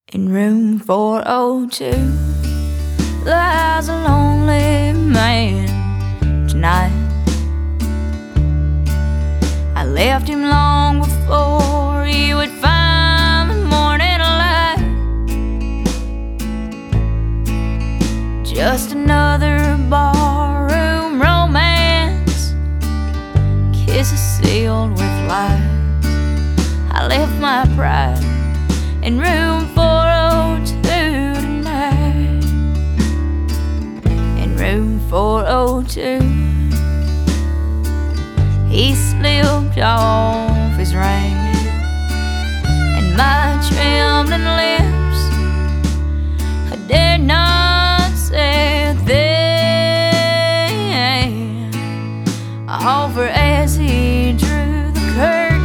In room 402 lies a lonely man tonight. I left him long before he would find the morning light. Just another barroom romance, kisses sealed with lies. I left my pride in room 402 tonight. In room 402, he slipped off his ring, and my trembling lips, I dared not say a thing. Over as he drew the curtain,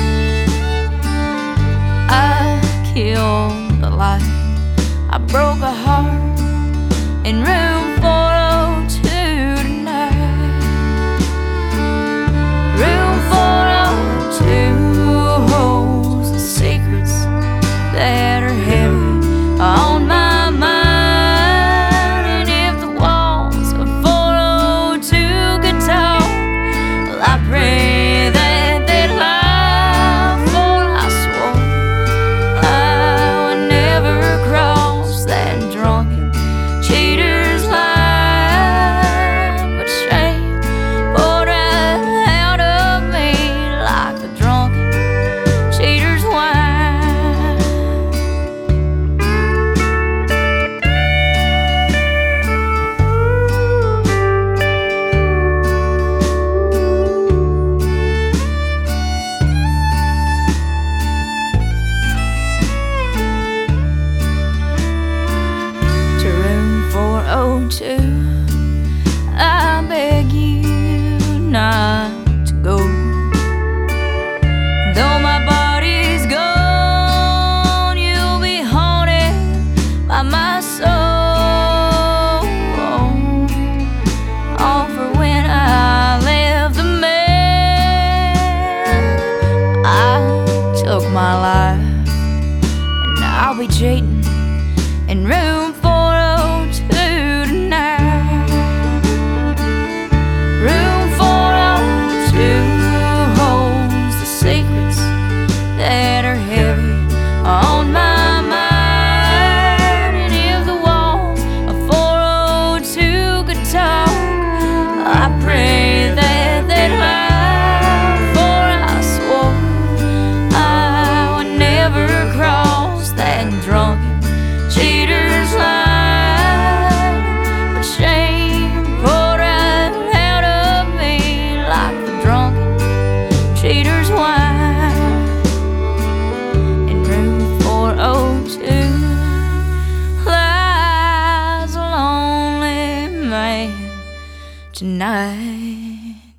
killed the light. I broke a heart in room 402 tonight. Room 402 holds the secrets that are heavy on my mind. And if the walls of 402 could talk, well, I pray that they'd lie, for I swore I would never cross that drunken cheater's line. But shame poured right out of me like the drunken cheater's wine. To room 402, I beg you not to go. Though my body's gone, you'll be haunted by my soul. All for when I left the man, I took my life, and I'll be cheating in room 402 tonight. Room 402 holds the secrets that are heavy on my mind. And if the walls of 402 could talk, I pray that they'd lie, for I swore I would never cross that drunken cheater's line. But shame poured right out of me like the drunken cheater's wine. In room 402 lies a lonely man tonight.